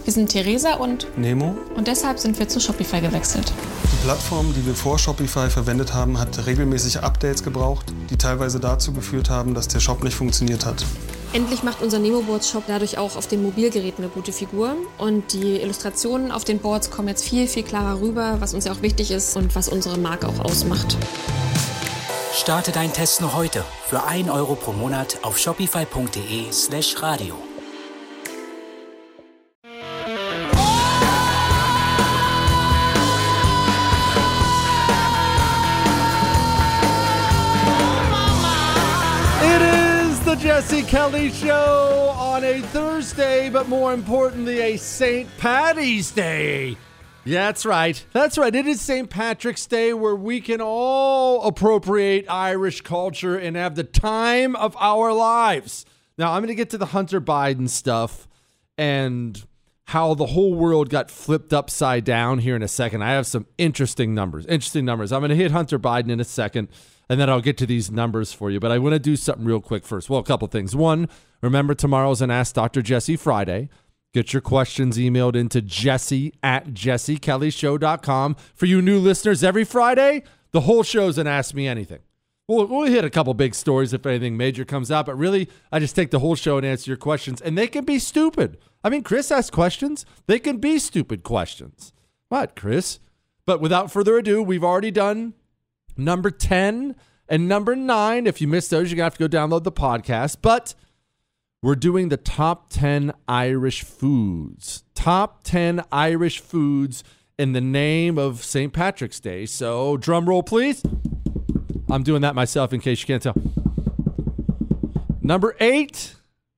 Wir sind Theresa und Nemo. Und deshalb sind wir zu Shopify gewechselt. Die Plattform, die wir vor Shopify verwendet haben, hat regelmäßig Updates gebraucht, die teilweise dazu geführt haben, dass der Shop nicht funktioniert hat. Endlich macht unser Nemo-Boards-Shop dadurch auch auf den Mobilgeräten eine gute Figur. Und die Illustrationen auf den Boards kommen jetzt viel, viel klarer rüber, was uns ja auch wichtig ist und was unsere Marke auch ausmacht. Starte deinen Test noch heute für 1 Euro pro Monat auf shopify.de/radio. Jesse Kelly Show on a Thursday, but more importantly, a St. Paddy's Day. Yeah, that's right. That's right. It is St. Patrick's Day, where we can all appropriate Irish culture and have the time of our lives. Now, I'm going to get to the Hunter Biden stuff and how the whole world got flipped upside down here in a second. I have some interesting numbers. I'm going to hit Hunter Biden in a second, and then I'll get to these numbers for you. But I want to do something real quick first. Well, a couple things. One, remember tomorrow's an Ask Dr. Jesse Friday. Get your questions emailed into jesse@jessekellyshow.com. For you new listeners, every Friday, the whole show's an Ask Me Anything. We'll hit a couple big stories if anything major comes out, but really, I just take the whole show and answer your questions, and they can be stupid. I mean, Chris asks questions. They can be stupid questions. What, Chris? But without further ado, we've already done number 10 and number 9. If you missed those, you're going to have to go download the podcast. But we're doing the top 10 Irish foods. Top 10 Irish foods in the name of St. Patrick's Day. So drum roll, please. I'm doing that myself in case you can't tell. Number 8,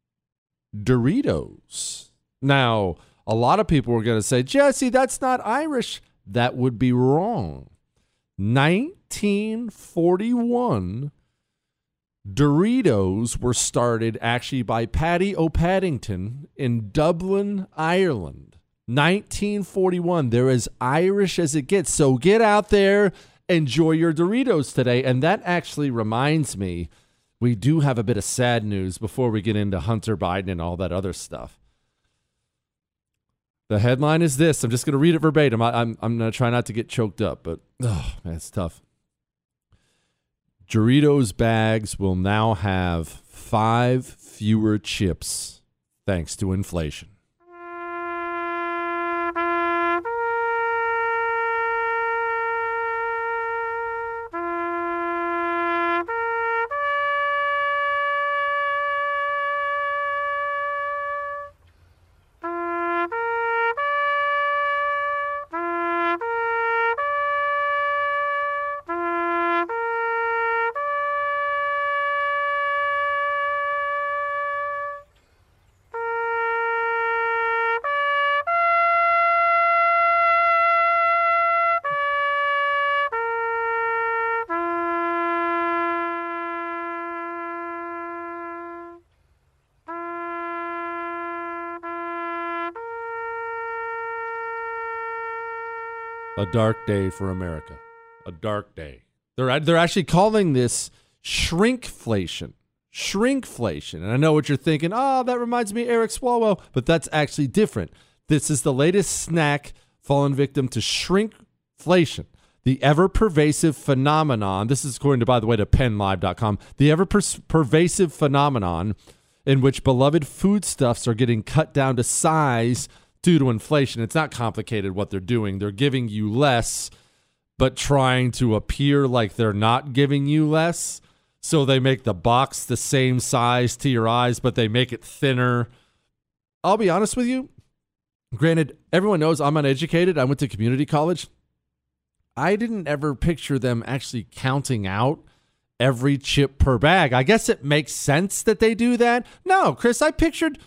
Doritos. Now, a lot of people are going to say, Jesse, that's not Irish. That would be wrong. 1941, Doritos were started actually by Paddy O'Paddington in Dublin, Ireland. 1941. They're as Irish as it gets. So get out there, enjoy your Doritos today. And that actually reminds me, we do have a bit of sad news before we get into Hunter Biden and all that other stuff. The headline is this. I'm just going to read it verbatim. I'm going to try not to get choked up, but oh, man, it's tough. Doritos bags will now have 5 fewer chips thanks to inflation. A dark day for America. A dark day. They're actually calling this shrinkflation. Shrinkflation. And I know what you're thinking. Oh, that reminds me of Eric Swalwell. But that's actually different. This is the latest snack fallen victim to shrinkflation. The ever-pervasive phenomenon. This is according to, by the way, to PennLive.com. The ever-pervasive phenomenon in which beloved foodstuffs are getting cut down to size due to inflation. It's not complicated what they're doing. They're giving you less, but trying to appear like they're not giving you less. So they make the box the same size to your eyes, but they make it thinner. I'll be honest with you. Granted, everyone knows I'm uneducated. I went to community college. I didn't ever picture them actually counting out every chip per bag. I guess it makes sense that they do that. No, Chris, I pictured...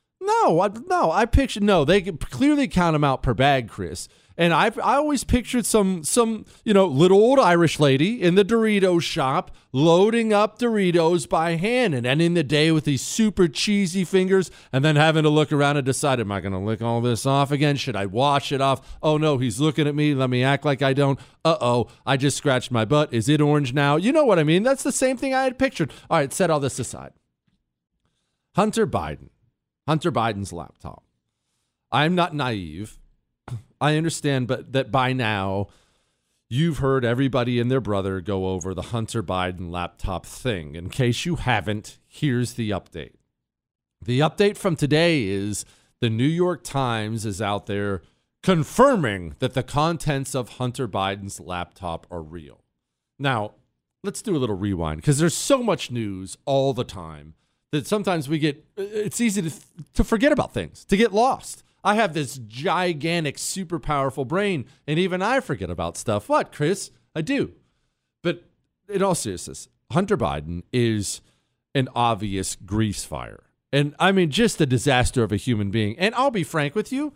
No, they can clearly count them out per bag, Chris. And I always pictured some little old Irish lady in the Dorito shop loading up Doritos by hand and ending the day with these super cheesy fingers and then having to look around and decide, am I going to lick all this off again? Should I wash it off? Oh, no, he's looking at me. Let me act like I don't. Uh-oh, I just scratched my butt. Is it orange now? You know what I mean? That's the same thing I had pictured. All right, set all this aside. Hunter Biden's laptop. I'm not naive. I understand, but that by now you've heard everybody and their brother go over the Hunter Biden laptop thing. In case you haven't, here's the update. The update from today is the New York Times is out there confirming that the contents of Hunter Biden's laptop are real. Now, let's do a little rewind because there's so much news all the time that sometimes it's easy to forget about things, to get lost. I have this gigantic, super powerful brain, and even I forget about stuff. What, Chris? I do. But in all seriousness, Hunter Biden is an obvious grease fire. And I mean, just a disaster of a human being. And I'll be frank with you,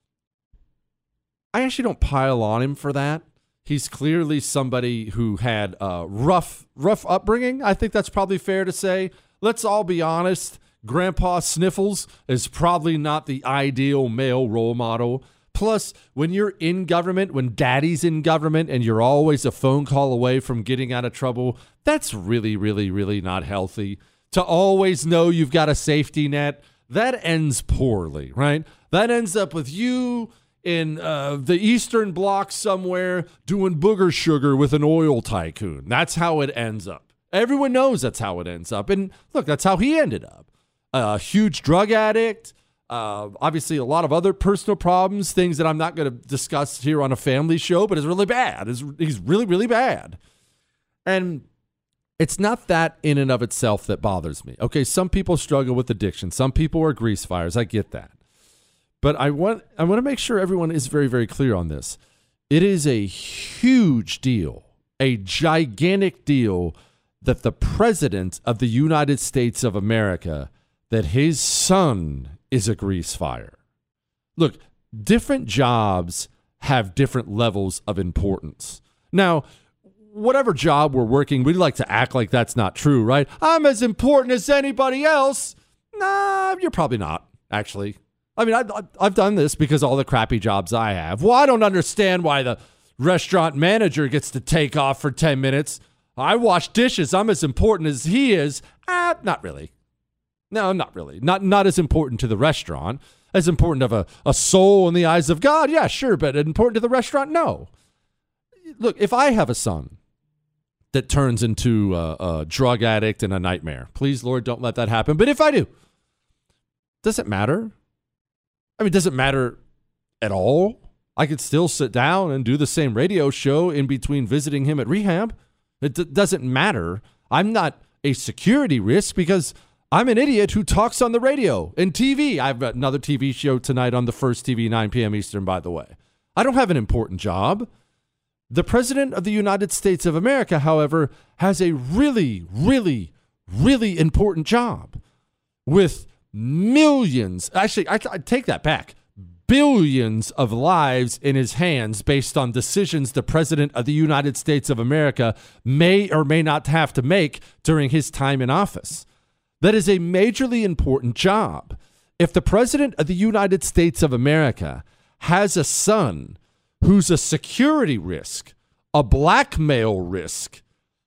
I actually don't pile on him for that. He's clearly somebody who had a rough upbringing. I think that's probably fair to say. Let's all be honest. Grandpa Sniffles is probably not the ideal male role model. Plus, when you're in government, when daddy's in government and you're always a phone call away from getting out of trouble, that's really, really, really not healthy. To always know you've got a safety net, that ends poorly, right? That ends up with you in the Eastern Bloc somewhere doing booger sugar with an oil tycoon. That's how it ends up. Everyone knows that's how it ends up. And look, that's how he ended up. A huge drug addict, obviously a lot of other personal problems, things that I'm not going to discuss here on a family show, but is really bad. He's really, really bad. And it's not that in and of itself that bothers me. Okay, some people struggle with addiction. Some people are grease fires. I get that. But I want to make sure everyone is very, very clear on this. It is a huge deal, a gigantic deal that the president of the United States of America, that his son is a grease fire. Look, different jobs have different levels of importance. Now, whatever job we're working, we'd like to act like that's not true, right? I'm as important as anybody else. Nah, you're probably not, actually. I mean, I've done this because all the crappy jobs I have. Well, I don't understand why the restaurant manager gets to take off for 10 minutes. I wash dishes. I'm as important as he is. Not really. No, not really. Not as important to the restaurant. As important of a soul in the eyes of God? Yeah, sure. But important to the restaurant? No. Look, if I have a son that turns into a drug addict and a nightmare, please, Lord, don't let that happen. But if I do, does it matter? I mean, does it matter at all? I could still sit down and do the same radio show in between visiting him at rehab. It doesn't matter. I'm not a security risk because I'm an idiot who talks on the radio and TV. I have another TV show tonight on the First TV, 9 p.m. Eastern, by the way. I don't have an important job. The president of the United States of America, however, has a really, really, really important job with millions. Actually, I take that back. Billions of lives in his hands based on decisions the president of the United States of America may or may not have to make during his time in office. That is a majorly important job. If the president of the United States of America has a son who's a security risk, a blackmail risk,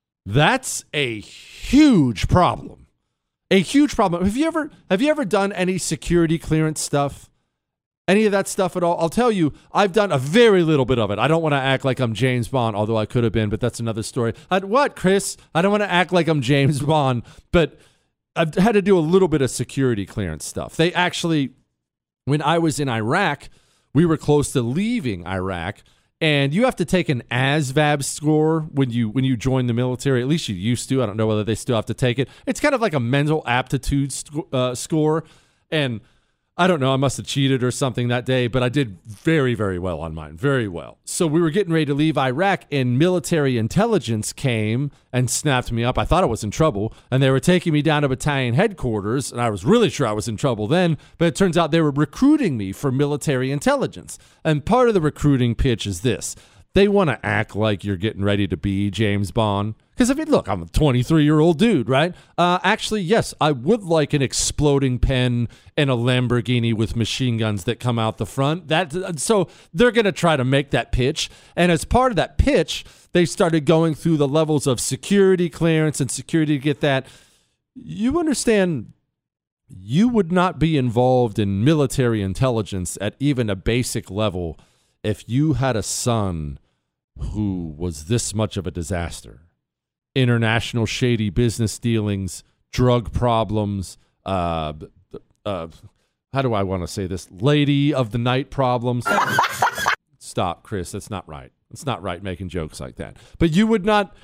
that's a huge problem. A huge problem. Have you ever done any security clearance stuff? Any of that stuff at all? I'll tell you, I've done a very little bit of it. I don't want to act like I'm James Bond, although I could have been, but that's another story. What, Chris? I don't want to act like I'm James Bond, but I've had to do a little bit of security clearance stuff. They actually, when I was in Iraq, we were close to leaving Iraq, and you have to take an ASVAB score when you join the military. At least you used to. I don't know whether they still have to take it. It's kind of like a mental aptitude score, and I don't know, I must have cheated or something that day, but I did very, very well on mine, very well. So we were getting ready to leave Iraq, and military intelligence came and snapped me up. I thought I was in trouble, and they were taking me down to battalion headquarters, and I was really sure I was in trouble then, but it turns out they were recruiting me for military intelligence. And part of the recruiting pitch is this. They want to act like you're getting ready to be James Bond. Because if you look, I'm a 23-year-old dude, right? Actually, yes, I would like an exploding pen and a Lamborghini with machine guns that come out the front. So they're going to try to make that pitch. And as part of that pitch, they started going through the levels of security clearance and security to get that. You understand you would not be involved in military intelligence at even a basic level if you had a son who was this much of a disaster. International shady business dealings, drug problems, how do I want to say this? Lady of the night problems. Stop, Chris. That's not right. It's not right making jokes like that. But you would not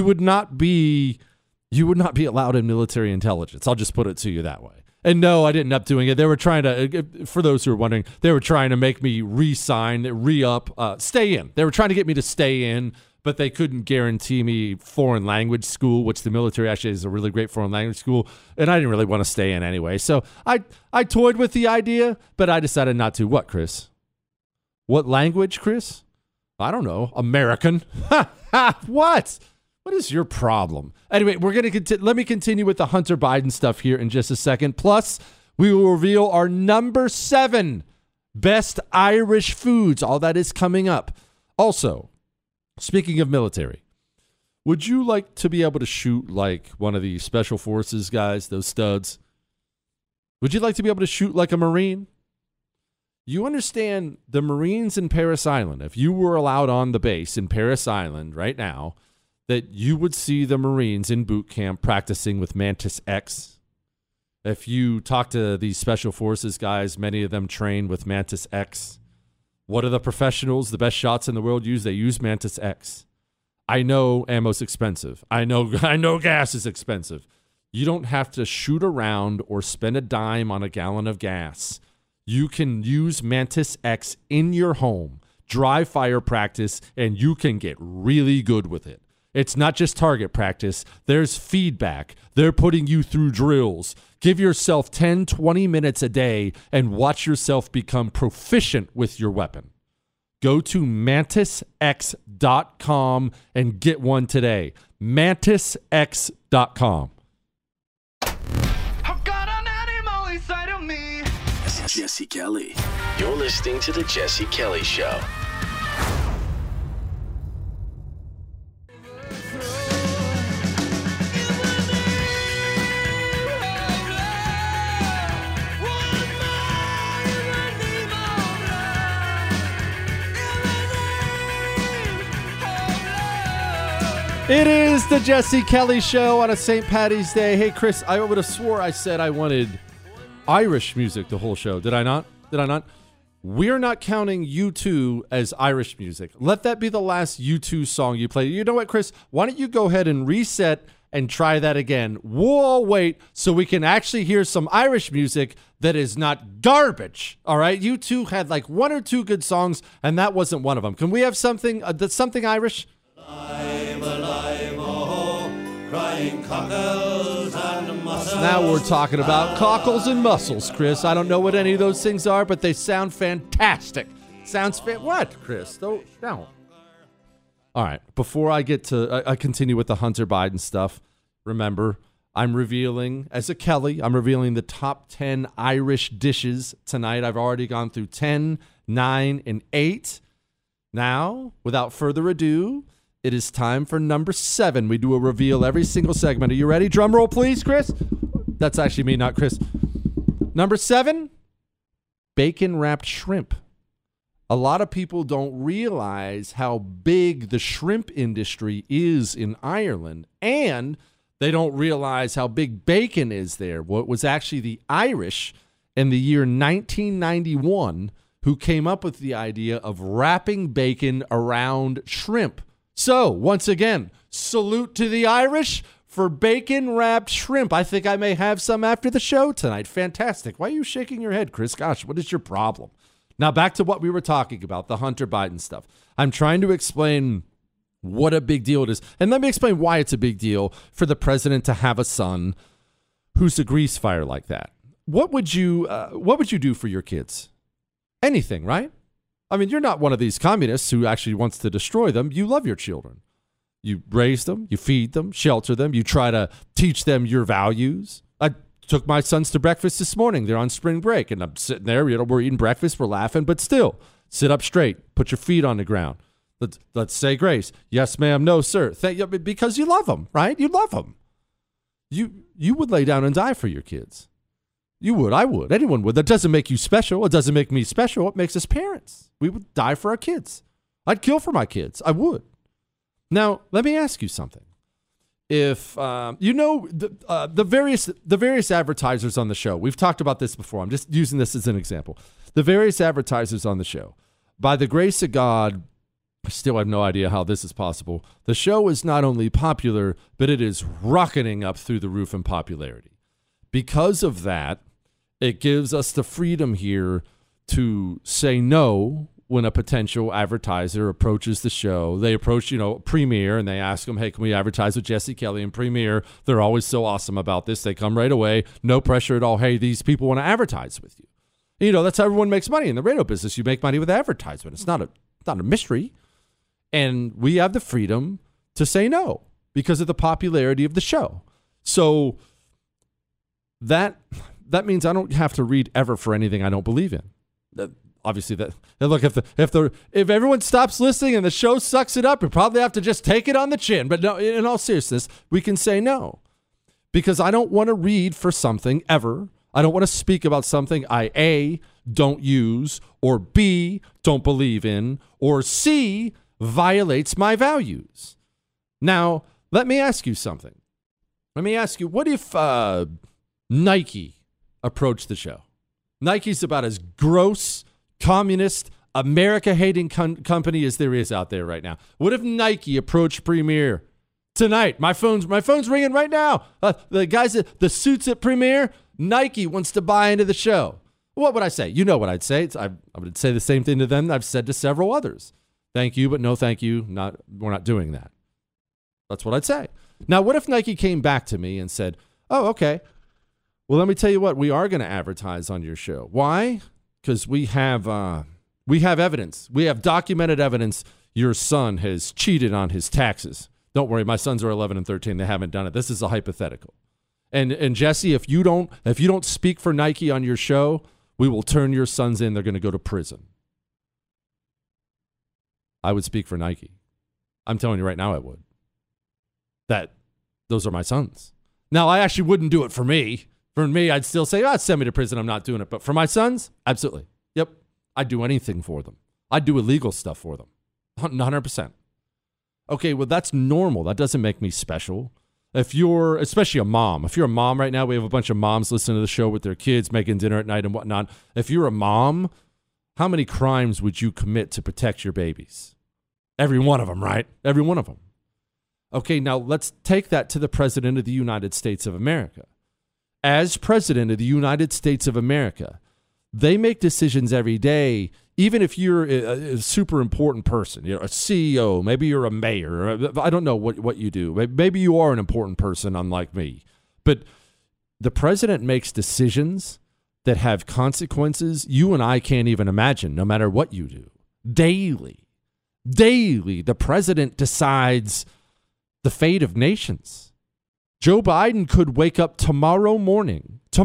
be allowed in military intelligence. I'll just put it to you that way. And no, I didn't end up doing it. They were trying to, for those who are wondering, they were trying to make me re-sign, re-up, stay in. They were trying to get me to stay in, but they couldn't guarantee me foreign language school, which the military actually is a really great foreign language school, and I didn't really want to stay in anyway. So I toyed with the idea, but I decided not to. What, Chris? What language, Chris? I don't know. American. What? What is your problem? Anyway, we're going to let me continue with the Hunter Biden stuff here in just a second. Plus, we will reveal our number 7 best Irish foods. All that is coming up. Also, speaking of military, would you like to be able to shoot like one of the special forces guys, those studs? Would you like to be able to shoot like a Marine? You understand the Marines in Parris Island, if you were allowed on the base in Parris Island right now, that you would see the Marines in boot camp practicing with Mantis X. If you talk to these special forces guys, many of them train with Mantis X. What are the professionals, the best shots in the world use? They use Mantis X. I know ammo's expensive. I know gas is expensive. You don't have to shoot around or spend a dime on a gallon of gas. You can use Mantis X in your home, dry fire practice, and you can get really good with it. It's not just target practice. There's feedback. They're putting you through drills. Give yourself 10, 20 minutes a day and watch yourself become proficient with your weapon. Go to MantisX.com and get one today. MantisX.com. I've got an animal inside of me. This is Jesse Kelly. You're listening to The Jesse Kelly Show. It is the Jesse Kelly Show on a St. Paddy's Day. Hey, Chris, I would have swore I said I wanted Irish music the whole show. Did I not? We're not counting U2 as Irish music. Let that be the last U2 song you play. You know what, Chris? Why don't you go ahead and reset and try that again? We'll all wait so we can actually hear some Irish music that is not garbage. All right? U2 had like 1 or 2 good songs, and that wasn't one of them. Can we have something that's something Irish? Crying cockles and mussels. Now we're talking about cockles and mussels, Chris. I don't know what any of those things are, but they sound fantastic. What, Chris? No. All right. Before I get to I continue with the Hunter Biden stuff, remember, I'm revealing the top 10 Irish dishes tonight. I've already gone through 10, 9, and 8. Now, without further ado, it is time for number 7. We do a reveal every single segment. Are you ready? Drum roll, please, Chris. That's actually me, not Chris. Number 7, bacon-wrapped shrimp. A lot of people don't realize how big the shrimp industry is in Ireland, and they don't realize how big bacon is there. Well, it was actually the Irish in the year 1991 who came up with the idea of wrapping bacon around shrimp. So, once again, salute to the Irish for bacon-wrapped shrimp. I think I may have some after the show tonight. Fantastic. Why are you shaking your head, Chris? Gosh, what is your problem? Now, back to what we were talking about, the Hunter Biden stuff. I'm trying to explain what a big deal it is. And let me explain why it's a big deal for the president to have a son who's a grease fire like that. What would you do for your kids? Anything, right? I mean, you're not one of these communists who actually wants to destroy them. You love your children. You raise them, you feed them, shelter them. You try to teach them your values. I took my sons to breakfast this morning. They're on spring break, and I'm sitting there. We're eating breakfast, we're laughing, but still, sit up straight. Put your feet on the ground. Let's say grace. Yes, ma'am. No, sir. Thank you, because you love them, right? You love them. You would lay down and die for your kids. You would. I would. Anyone would. That doesn't make you special. It doesn't make me special. It makes us parents. We would die for our kids. I'd kill for my kids. I would. Now, let me ask you something. If the various advertisers on the show, we've talked about this before. I'm just using this as an example. The various advertisers on the show, by the grace of God, I still have no idea how this is possible. The show is not only popular, but it is rocketing up through the roof in popularity. Because of that, it gives us the freedom here to say no when a potential advertiser approaches the show. They approach, Premiere, and they ask them, hey, can we advertise with Jesse Kelly and Premiere? They're always so awesome about this. They come right away. No pressure at all. Hey, these people want to advertise with you. That's how everyone makes money in the radio business. You make money with advertisement. It's not a mystery. And we have the freedom to say no because of the popularity of the show. So that means I don't have to read ever for anything I don't believe in. Obviously, look, if everyone stops listening and the show sucks it up, we probably have to just take it on the chin. But no, in all seriousness, we can say no because I don't want to read for something ever. I don't want to speak about something I A, don't use, or B, don't believe in, or C, violates my values. Now, let me ask you something. Let me ask you, what if Nike approached the show? Nike's about as gross, communist, America-hating company as there is out there right now. What if Nike approached Premiere tonight? My phone's ringing right now. The guys the suits at Premiere, Nike wants to buy into the show. What would I say? You know what I'd say. I would say the same thing to them I've said to several others. Thank you, but no thank you. We're not doing that. That's what I'd say. Now, what if Nike came back to me and said, oh, okay, well, let me tell you what, we are going to advertise on your show. Why? Because we have evidence. We have documented evidence your son has cheated on his taxes. Don't worry, my sons are 11 and 13. They haven't done it. This is a hypothetical. And Jesse, if you don't speak for Nike on your show, we will turn your sons in. They're going to go to prison. I would speak for Nike. I'm telling you right now I would. Those are my sons. Now, I actually wouldn't do it for me. For me, I'd still say, send me to prison. I'm not doing it. But for my sons, absolutely. Yep. I'd do anything for them. I'd do illegal stuff for them. 100%. Okay, well, that's normal. That doesn't make me special. Especially a mom. If you're a mom right now, we have a bunch of moms listening to the show with their kids, making dinner at night and whatnot. If you're a mom, how many crimes would you commit to protect your babies? Every one of them, right? Every one of them. Okay, now let's take that to the President of the United States of America. As President of the United States of America, they make decisions every day, even if you're a super important person, a CEO, maybe you're a mayor, I don't know what you do. Maybe you are an important person, unlike me. But the president makes decisions that have consequences you and I can't even imagine, no matter what you do. Daily, the president decides the fate of nations. Joe Biden could wake up tomorrow morning. Joe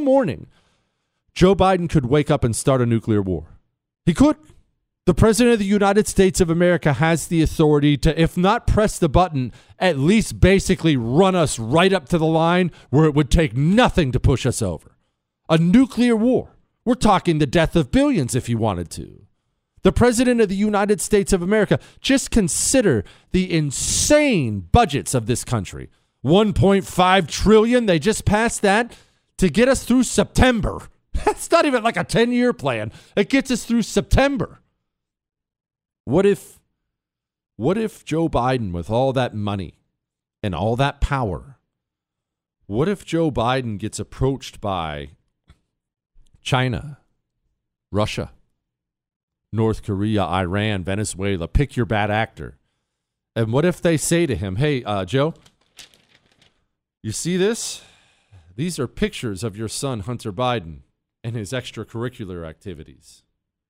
Biden could wake up and start a nuclear war. He could. The president of the United States of America has the authority to, if not press the button, at least basically run us right up to the line where it would take nothing to push us over. A nuclear war. We're talking the death of billions if he wanted to. The president of the United States of America, just consider the insane budgets of this country. $1.5 trillion, they just passed that to get us through September. That's not even like a 10-year plan. It gets us through September. What if Joe Biden, with all that money and all that power, what if Joe Biden gets approached by China, Russia, North Korea, Iran, Venezuela, pick your bad actor. And what if they say to him, hey, Joe, you see this? These are pictures of your son, Hunter Biden, and his extracurricular activities.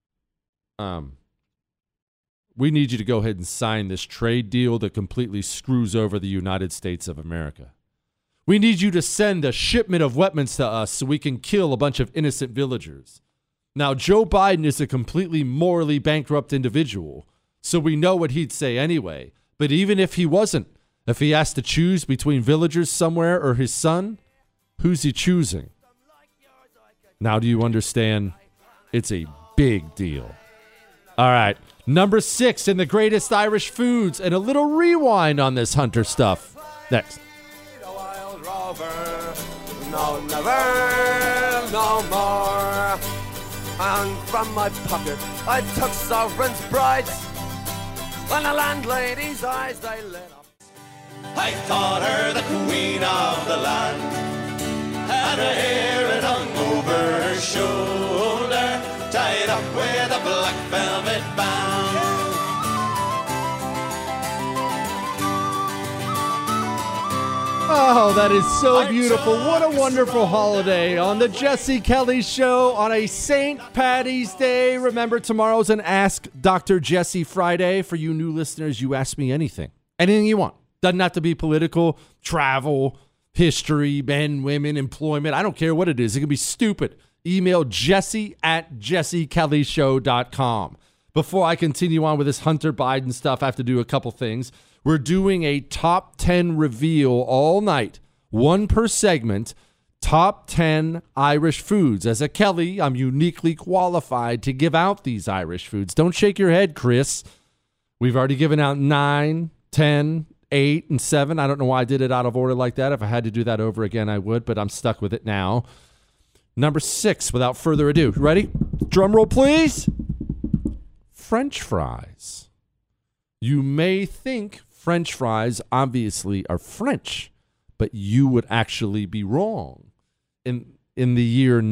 We need you to go ahead and sign this trade deal that completely screws over the United States of America. We need you to send a shipment of weapons to us so we can kill a bunch of innocent villagers. Now, Joe Biden is a completely morally bankrupt individual, so we know what he'd say anyway. But even if he wasn't, if he has to choose between villagers somewhere or his son, who's he choosing? Now do you understand? It's a big deal. All right. Number 6 in the greatest Irish foods, and a little rewind on this Hunter stuff. Next. No, never, no more. And from my pocket, I took sovereign's brides. When the landlady's eyes, they lit up. I thought her the queen of the land. Had her hair it hung over her shoulder, tied up with a black velvet band. Oh, that is so beautiful. What a wonderful holiday on the Jesse Kelly Show on a St. Paddy's Day. Remember, tomorrow's an Ask Dr. Jesse Friday. For you new listeners, you ask me anything. Anything you want. Doesn't have to be political, travel, history, men, women, employment. I don't care what it is. It can be stupid. Email jesse@jessekellyshow.com. Before I continue on with this Hunter Biden stuff, I have to do a couple things. We're doing a top 10 reveal all night, one per segment, top 10 Irish foods. As a Kelly, I'm uniquely qualified to give out these Irish foods. Don't shake your head, Chris. We've already given out 9, 10, 8, and 7. I don't know why I did it out of order like that. If I had to do that over again, I would, but I'm stuck with it now. Number 6, without further ado. Ready? Drum roll, please. French fries. You may think French fries obviously are French, but you would actually be wrong. In the year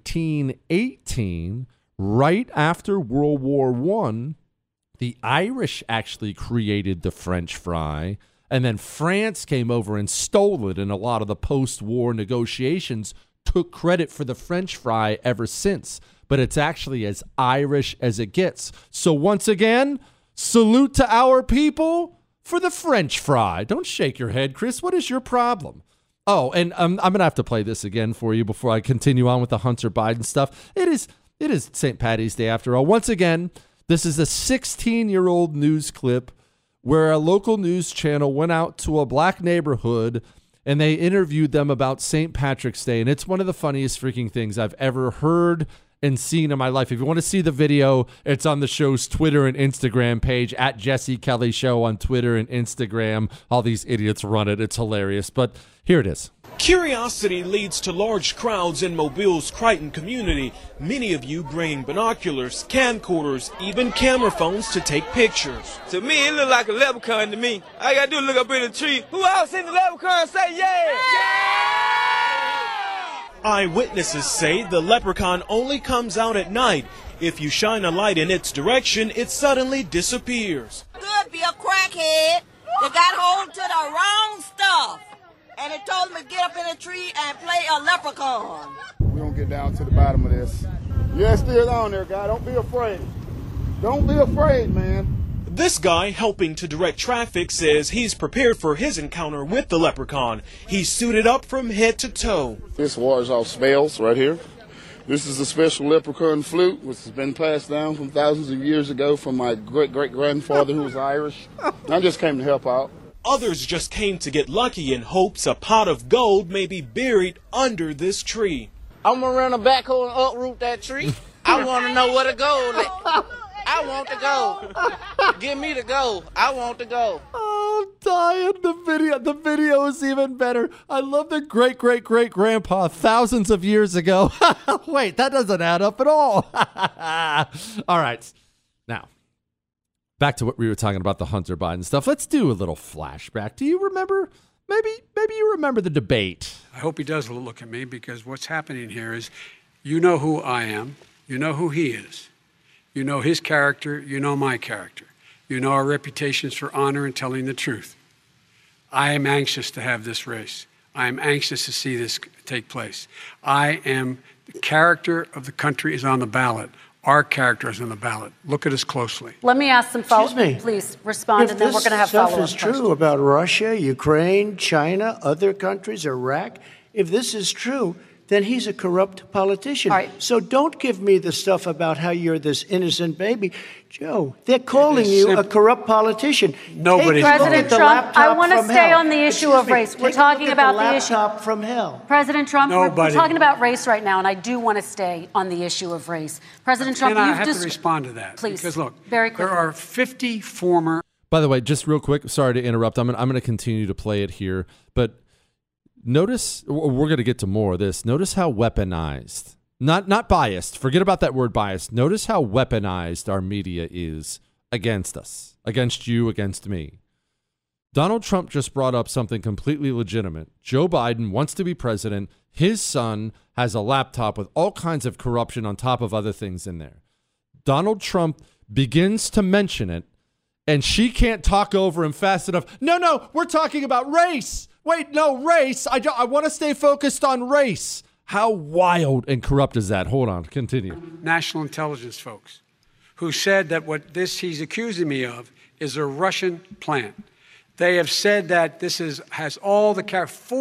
1918, right after World War I, the Irish actually created the French fry, and then France came over and stole it, and a lot of the post-war negotiations took credit for the French fry ever since. But it's actually as Irish as it gets. So once again, salute to our people for the French fry. Don't shake your head, Chris. What is your problem? Oh, and I'm going to have to play this again for you before I continue on with the Hunter Biden stuff. It is St. Paddy's Day after all. Once again, this is a 16-year-old news clip where a local news channel went out to a black neighborhood and they interviewed them about St. Patrick's Day. And it's one of the funniest freaking things I've ever heard and seen in my life. If you want to see the video, it's on the show's Twitter and Instagram page, at Jesse Kelly Show on Twitter and Instagram. All these idiots run it. It's hilarious. But here it is. Curiosity leads to large crowds in Mobile's Crichton community. Many of you bringing binoculars, camcorders, even camera phones to take pictures. To me, it look like a leprechaun to me. All I gotta do is look up in the tree. Who else seen the leprechaun say yeah? Eyewitnesses say the leprechaun only comes out at night. If you shine a light in its direction, it suddenly disappears. Could be a crackhead that got hold to the wrong stuff. And it told him to get up in a tree and play a leprechaun. We're going to get down to the bottom of this. Yeah, it's still on there, guy. Don't be afraid. Don't be afraid, man. This guy, helping to direct traffic, says he's prepared for his encounter with the leprechaun. He's suited up from head to toe. This wars off smells right here. This is a special leprechaun flute, which has been passed down from thousands of years ago from my great-great-grandfather who was Irish. I just came to help out. Others just came to get lucky in hopes a pot of gold may be buried under this tree. I'm going to run a backhoe and uproot that tree. I want to know where the gold is. I want the gold. Give me the gold. I want the gold. Oh, I'm dying. The video is even better. I love the great-great-great-grandpa thousands of years ago. Wait, that doesn't add up at all. All right. Now, back to what we were talking about, the Hunter Biden stuff. Let's do a little flashback. Do you remember? Maybe you remember the debate. I hope he does look at me, because what's happening here is, you know who I am. You know who he is. You know his character. You know my character. You know our reputations for honor and telling the truth. I am anxious to have this race. I am anxious to see this take place. The character of the country is on the ballot. Our character is on the ballot. Look at us closely. Let me ask some follow-up. Please respond, and then we're going to have follow-up questions. If this stuff is true about Russia, Ukraine, China, other countries, Iraq, if this is true, then he's a corrupt politician. Right. So don't give me the stuff about how you're this innocent baby. Joe, they're calling you a corrupt politician. Nobody. President Trump, I want to stay on the issue of race. We're talking about the issue. Laptop from hell. President Trump, we're Nobody. talking about race right now, and I do want to stay on the issue of race. President Trump, And I you've have just to respond to that. Please. Because look, Very quickly. there are 50 former. By the way, just real quick, sorry to interrupt. I'm going to continue to play it here, but notice, we're going to get to more of this. Notice how weaponized, not biased. Forget about that word biased. Notice how weaponized our media is against us, against you, against me. Donald Trump just brought up something completely legitimate. Joe Biden wants to be president. His son has a laptop with all kinds of corruption on top of other things in there. Donald Trump begins to mention it, and she can't talk over him fast enough. No, we're talking about race. Wait, no, race. I want to stay focused on race. How wild and corrupt is that? Hold on, continue. National intelligence folks who said that what he's accusing me of is a Russian plant. They have said that this has all the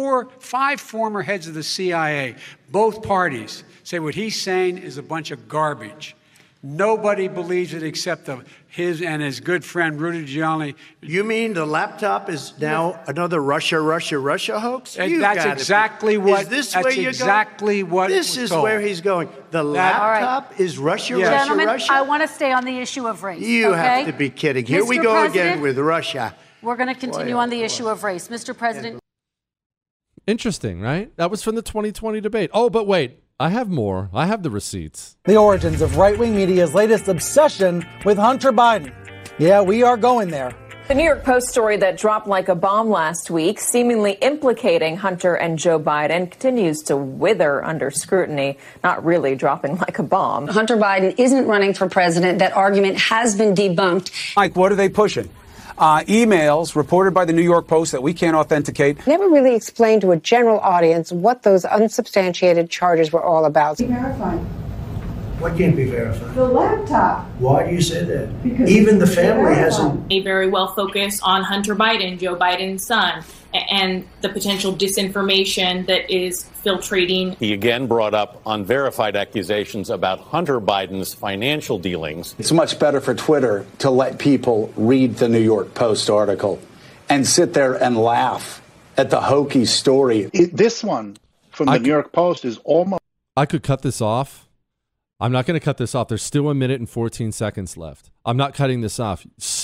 5 former heads of the CIA, both parties, say what he's saying is a bunch of garbage. Nobody believes it except his and his good friend Rudy Giuliani. You mean the laptop is now another Russia hoax? And that's exactly what. Is this that's where you're exactly going? what. This is told. where he's going. The laptop is Russia, Gentlemen, Russia. I want to stay on the issue of race. You okay? have to be kidding. Here we go again with Russia. We're going to continue on the issue of race. Mr. President. Interesting, right? That was from the 2020 debate. Oh, but wait. I have more. I have the receipts. The origins of right-wing media's latest obsession with Hunter Biden. Yeah, we are going there. The New York Post story that dropped like a bomb last week, seemingly implicating Hunter and Joe Biden, continues to wither under scrutiny, not really dropping like a bomb. Hunter Biden isn't running for president. That argument has been debunked. Mike, what are they pushing? Emails reported by the New York Post that we can't authenticate. Never really explained to a general audience what those unsubstantiated charges were all about. Verified. What can't be verified? The laptop. Why do you say that? Because even the family hasn't. They very well focus on Hunter Biden, Joe Biden's son, and the potential disinformation that is filtrating. He again brought up unverified accusations about Hunter Biden's financial dealings. It's much better for Twitter to let people read the New York Post article and sit there and laugh at the hokey story. This one from the New York Post is almost... I could cut this off. I'm not going to cut this off. There's still 1 minute and 14 seconds left. I'm not cutting this off.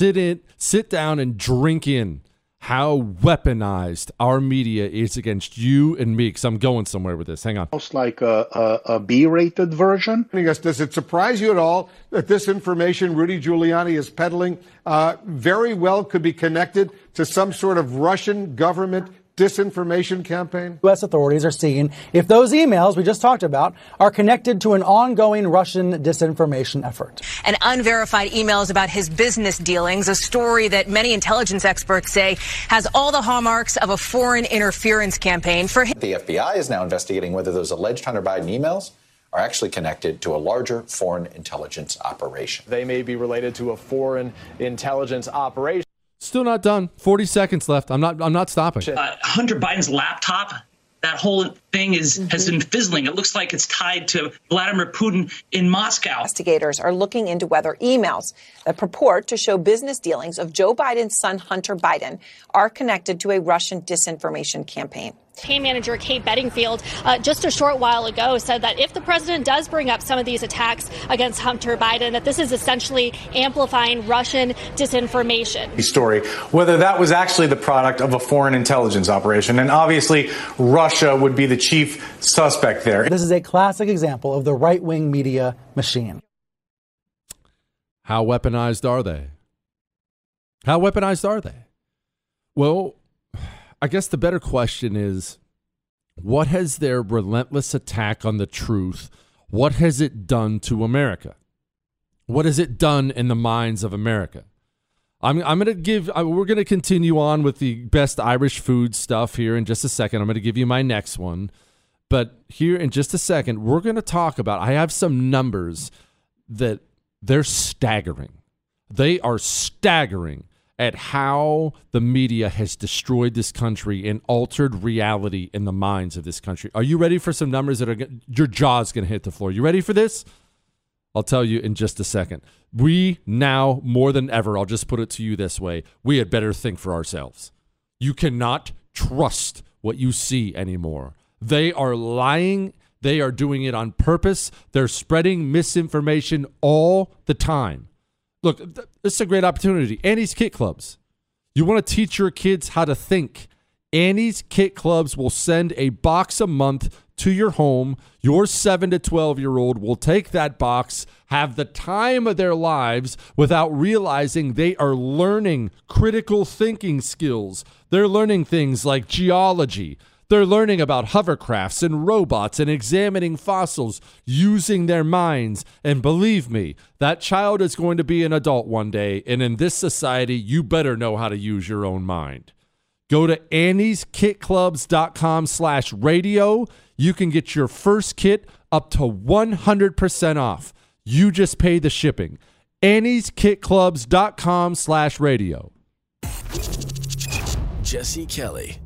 Sit down and drink in how weaponized our media is against you and me, because I'm going somewhere with this. Hang on. Almost like a B-rated version. Does it surprise you at all that this information Rudy Giuliani is peddling very well could be connected to some sort of Russian government disinformation campaign? U.S. authorities are seeing if those emails we just talked about are connected to an ongoing Russian disinformation effort. And unverified emails about his business dealings, a story that many intelligence experts say has all the hallmarks of a foreign interference campaign for him. The FBI is now investigating whether those alleged Hunter Biden emails are actually connected to a larger foreign intelligence operation. They may be related to a foreign intelligence operation. Still not done. 40 seconds left. I'm not stopping. Hunter Biden's laptop, that whole thing has been fizzling. It looks like it's tied to Vladimir Putin in Moscow. Investigators are looking into whether emails that purport to show business dealings of Joe Biden's son, Hunter Biden, are connected to a Russian disinformation campaign. Campaign manager Kate Bedingfield just a short while ago said that if the president does bring up some of these attacks against Hunter Biden, that this is essentially amplifying Russian disinformation. Story, whether that was actually the product of a foreign intelligence operation. And obviously, Russia would be the chief suspect there. This is a classic example of the right-wing media machine. How weaponized are they? How weaponized are they? Well, I guess the better question is, what has their relentless attack on the truth, what has it done to America? What has it done in the minds of America? We're going to continue on with the best Irish food stuff here in just a second. I'm going to give you my next one. But here in just a second, we're going to talk about, I have some numbers that they're staggering. They are staggering at how the media has destroyed this country and altered reality in the minds of this country. Are you ready for some numbers that are your jaw's going to hit the floor? You ready for this? I'll tell you in just a second. We now, more than ever, I'll just put it to you this way, we had better think for ourselves. You cannot trust what you see anymore. They are lying. They are doing it on purpose. They're spreading misinformation all the time. Look, this is a great opportunity. Annie's Kit Clubs. You want to teach your kids how to think. Annie's Kit Clubs will send a box a month to your home. Your 7 to 12-year-old will take that box, have the time of their lives without realizing they are learning critical thinking skills. They're learning things like geology. They're learning about hovercrafts and robots and examining fossils using their minds. And believe me, that child is going to be an adult one day. And in this society, you better know how to use your own mind. Go to Annie'sKitClubs.com/radio. You can get your first kit up to 100% off. You just pay the shipping. Annie'sKitClubs.com/radio. Jesse Kelly.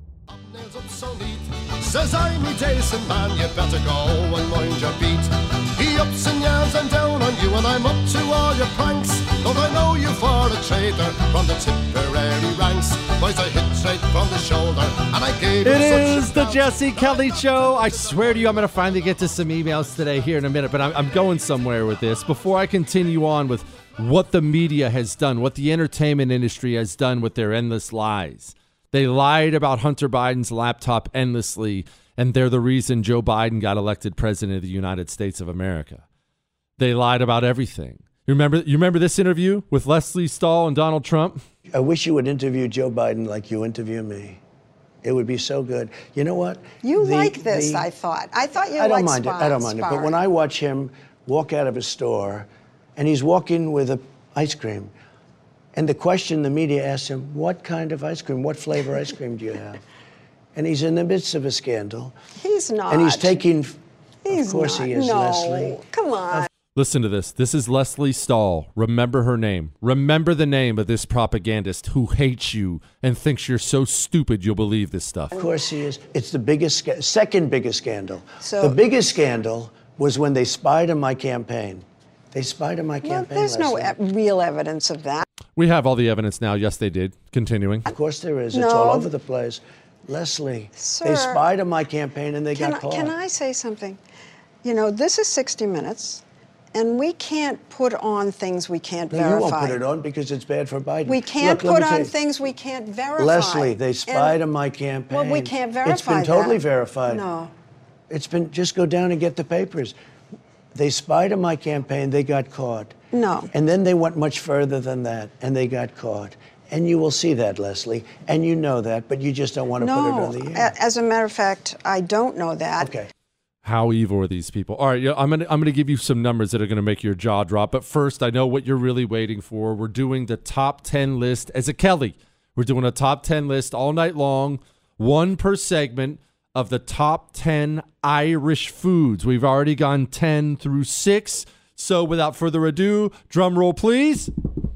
Says I'm a Jason man, you better go and mind your beat. He ups and yells and down on you, and I'm up to all your pranks. Don't I know you for a traitor from the Tipperary ranks? Boys, I hit straight from the shoulder, and I gave It is the Jesse Kelly Show. I swear to you, I'm going to finally get to some emails today here in a minute, but I'm going somewhere with this. Before I continue on with what the media has done, what the entertainment industry has done with their endless lies. They lied about Hunter Biden's laptop endlessly, and they're the reason Joe Biden got elected president of the United States of America. They lied about everything. You remember this interview with Leslie Stahl and Donald Trump? I wish you would interview Joe Biden like you interview me. It would be so good. You know what? You like this, I thought. I thought you liked I don't mind it. But when I watch him walk out of a store, and he's walking with an ice cream, and the question the media asks him, what kind of ice cream, what flavor ice cream do you have? And he's in the midst of a scandal. He's not. And he's taking, He's of course not. he is, No. Leslie. Come on. Listen to this. This is Leslie Stahl. Remember her name. Remember the name of this propagandist who hates you and thinks you're so stupid you'll believe this stuff. Of course he is. It's the biggest, second biggest scandal. So- The biggest scandal was when they spied on my campaign. They spied on my campaign. There's no real evidence of that. We have all the evidence now. Yes, they did. Continuing. Of course there is. No. It's all over the place. Leslie, Sir, they spied on my campaign and they got caught. Can I say something? You know, this is 60 Minutes, and we can't put on things we can't No, verify. you won't put it on because it's bad for Biden. We can't Look, let put me tell on you. things we can't verify. Leslie, they spied And- on my campaign. Well, we can't verify It's been totally that. verified. No. It's been, just go down and get the papers. They spied on my campaign, they got caught. No. And then they went much further than that, and they got caught. And you will see that, Leslie, and you know that, but you just don't want to put it on the air. As a matter of fact, I don't know that. Okay. How evil are these people? All right, yeah, I'm gonna give you some numbers that are gonna make your jaw drop. But first, I know what you're really waiting for. We're doing the top 10 list as a Kelly. We're doing a top 10 list all night long, one per segment of the top 10 Irish foods. We've already gone 10 through 6. So without further ado, drum roll, please.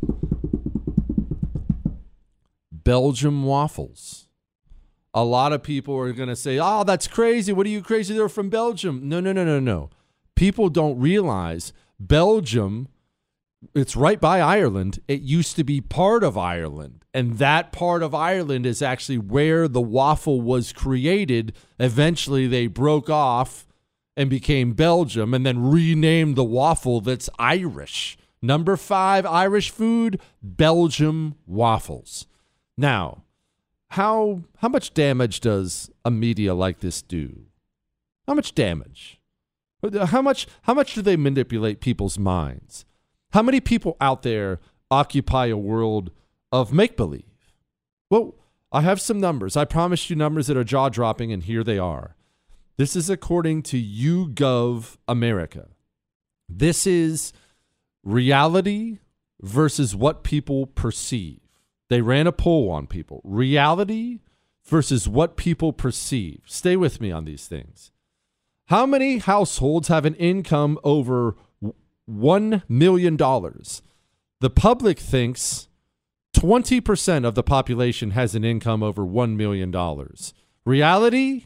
Belgium waffles. A lot of people are going to say, oh, that's crazy. What are you crazy? They're from Belgium. No. People don't realize Belgium, it's right by Ireland. It used to be part of Ireland. And that part of Ireland is actually where the waffle was created. Eventually, they broke off and became Belgium and then renamed the waffle that's Irish. Number 5 Irish food, Belgium waffles. Now, how much damage does a media like this do? How much damage? How much do they manipulate people's minds? How many people out there occupy a world of make-believe? Well, I have some numbers. I promised you numbers that are jaw-dropping, and here they are. This is according to YouGov America. This is reality versus what people perceive. They ran a poll on people. Reality versus what people perceive. Stay with me on these things. How many households have an income over $1 million? The public thinks 20% of the population has an income over $1 million. Reality,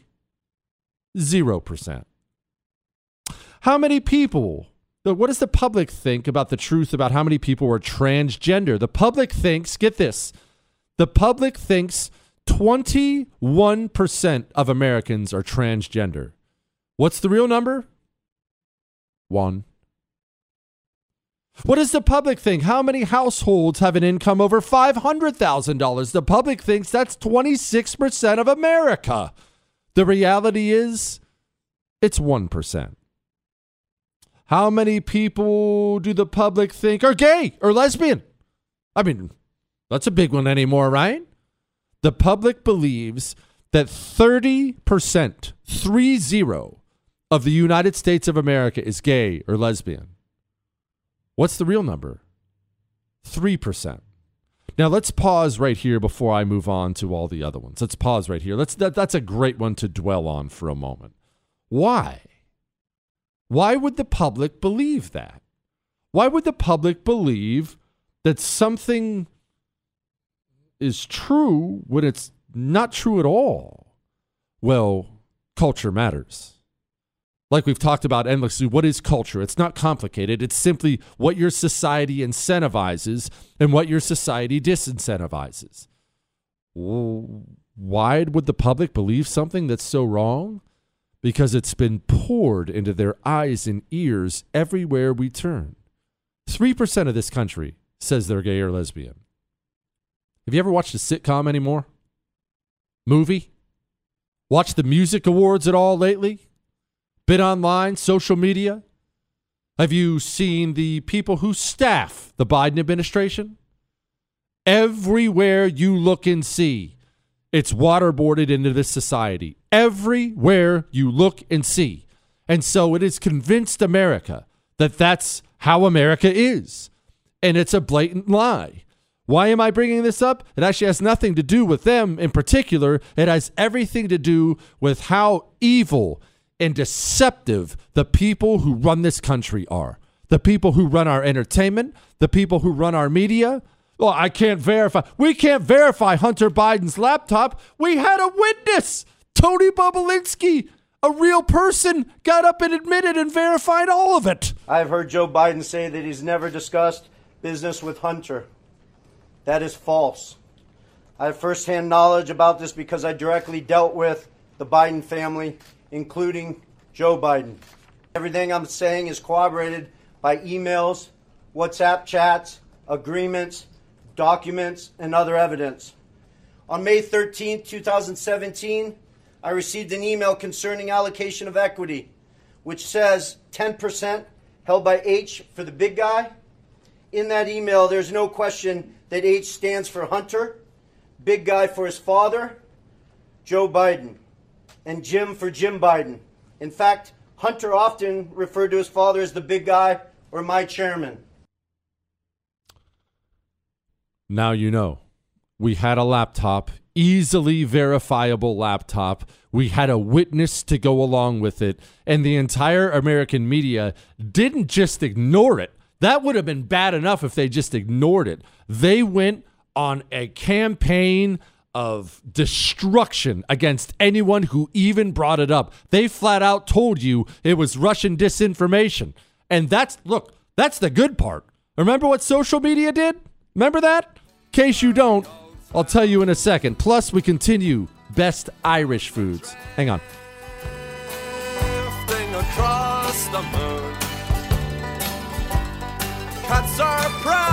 0%. How many people, what does the public think about the truth about how many people are transgender? The public thinks, get this, the public thinks 21% of Americans are transgender. What's the real number? 1. What does the public think? How many households have an income over $500,000? The public thinks that's 26% of America. The reality is, it's 1%. How many people do the public think are gay or lesbian? I mean, that's a big one anymore, right? The public believes that 30%, 30, of the United States of America is gay or lesbian. What's the real number? 3%. Now let's pause right here before I move on to all the other ones. Let's pause right here. That's a great one to dwell on for a moment. Why? Why would the public believe that? Why would the public believe that something is true when it's not true at all? Well, culture matters. Like we've talked about endlessly, what is culture? It's not complicated. It's simply what your society incentivizes and what your society disincentivizes. Well, why would the public believe something that's so wrong? Because it's been poured into their eyes and ears everywhere we turn. 3% of this country says they're gay or lesbian. Have you ever watched a sitcom anymore? Movie? Watched the music awards at all lately? Been online, social media? Have you seen the people who staff the Biden administration? Everywhere you look and see, it's waterboarded into this society. Everywhere you look and see. And so it has convinced America that that's how America is. And it's a blatant lie. Why am I bringing this up? It actually has nothing to do with them in particular. It has everything to do with how evil and deceptive the people who run this country are. The people who run our entertainment, the people who run our media. Well, I can't verify. We can't verify Hunter Biden's laptop. We had a witness. Tony Bobulinski, a real person, got up and admitted and verified all of it. I've heard Joe Biden say that he's never discussed business with Hunter. That is false. I have firsthand knowledge about this because I directly dealt with the Biden family, including Joe Biden. Everything I'm saying is corroborated by emails, WhatsApp chats, agreements, documents, and other evidence. On May 13, 2017, I received an email concerning allocation of equity, which says 10% held by H for the big guy. In that email, there's no question that H stands for Hunter, big guy for his father, Joe Biden, and Jim for Jim Biden. In fact, Hunter often referred to his father as the big guy or my chairman. Now you know. We had a laptop, easily verifiable laptop. We had a witness to go along with it. And the entire American media didn't just ignore it. That would have been bad enough if they just ignored it. They went on a campaign of destruction against anyone who even brought it up. They flat out told you it was Russian disinformation. And that's the good part. Remember what social media did? Remember that? In case you don't, I'll tell you in a second. Plus, we continue best Irish foods. Hang on. Drifting across the moon, cats are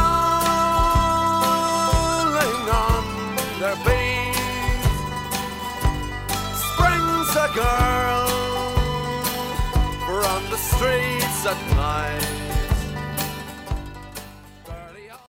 prowling on their beat. Springs a girl from the streets at night.